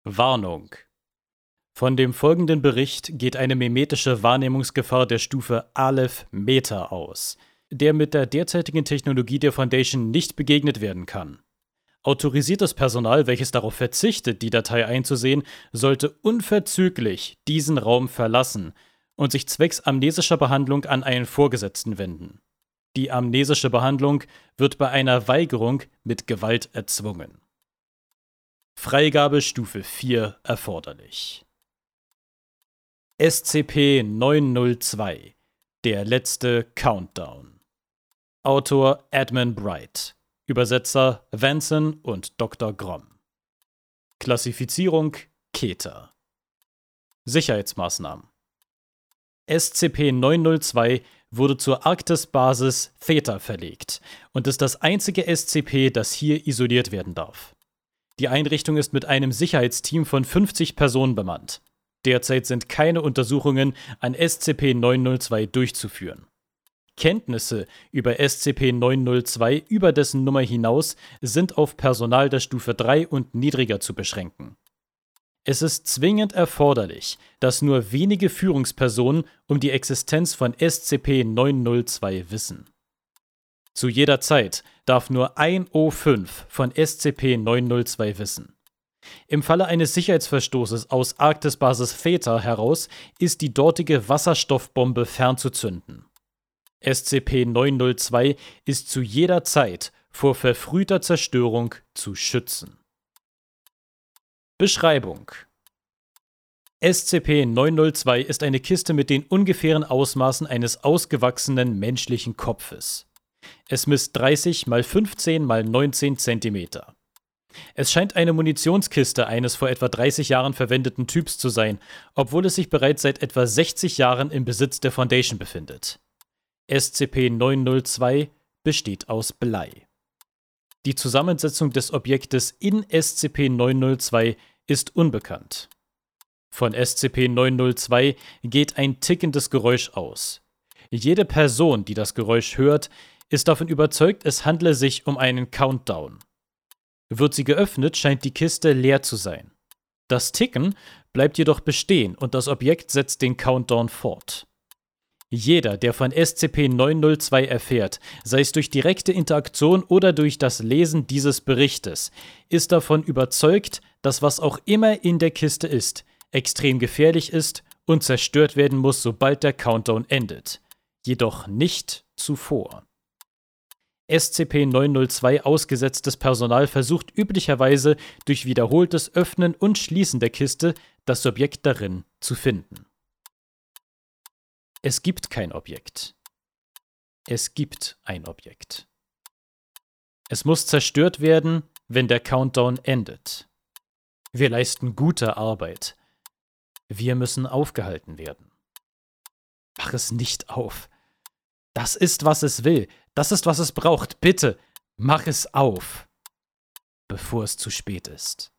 Warnung. Von dem folgenden Bericht geht eine mimetische Wahrnehmungsgefahr der Stufe Aleph Meta aus, der mit der derzeitigen Technologie der Foundation nicht begegnet werden kann. Autorisiertes Personal, welches darauf verzichtet, die Datei einzusehen, sollte unverzüglich diesen Raum verlassen und sich zwecks amnesischer Behandlung an einen Vorgesetzten wenden. Die amnesische Behandlung wird bei einer Weigerung mit Gewalt erzwungen. Freigabe Stufe 4 erforderlich. SCP-902 – Der letzte Countdown. Autor Edmund Bright. Übersetzer Vanson und Dr. Grom. Klassifizierung Keter. Sicherheitsmaßnahmen. SCP-902 wurde zur Arktis-Basis Theta verlegt und ist das einzige SCP, das hier isoliert werden darf. Die Einrichtung ist mit einem Sicherheitsteam von 50 Personen bemannt. Derzeit sind keine Untersuchungen an SCP-902 durchzuführen. Kenntnisse über SCP-902 über dessen Nummer hinaus sind auf Personal der Stufe 3 und niedriger zu beschränken. Es ist zwingend erforderlich, dass nur wenige Führungspersonen um die Existenz von SCP-902 wissen. Zu jeder Zeit darf nur ein O5 von SCP-902 wissen. Im Falle eines Sicherheitsverstoßes aus Arktis-Basis Theta heraus ist die dortige Wasserstoffbombe fernzuzünden. SCP-902 ist zu jeder Zeit vor verfrühter Zerstörung zu schützen. Beschreibung: SCP-902 ist eine Kiste mit den ungefähren Ausmaßen eines ausgewachsenen menschlichen Kopfes. Es misst 30 x 15 x 19 cm. Es scheint eine Munitionskiste eines vor etwa 30 Jahren verwendeten Typs zu sein, obwohl es sich bereits seit etwa 60 Jahren im Besitz der Foundation befindet. SCP-902 besteht aus Blei. Die Zusammensetzung des Objektes in SCP-902 ist unbekannt. Von SCP-902 geht ein tickendes Geräusch aus. Jede Person, die das Geräusch hört, ist davon überzeugt, es handle sich um einen Countdown. Wird sie geöffnet, scheint die Kiste leer zu sein. Das Ticken bleibt jedoch bestehen und das Objekt setzt den Countdown fort. Jeder, der von SCP-902 erfährt, sei es durch direkte Interaktion oder durch das Lesen dieses Berichtes, ist davon überzeugt, dass was auch immer in der Kiste ist, extrem gefährlich ist und zerstört werden muss, sobald der Countdown endet. Jedoch nicht zuvor. SCP-902 ausgesetztes Personal versucht üblicherweise durch wiederholtes Öffnen und Schließen der Kiste, das Objekt darin zu finden. Es gibt kein Objekt. Es gibt ein Objekt. Es muss zerstört werden, wenn der Countdown endet. Wir leisten gute Arbeit. Wir müssen aufgehalten werden. Mach es nicht auf. Das ist, was es will. Das ist, was es braucht. Bitte, mach es auf, bevor es zu spät ist.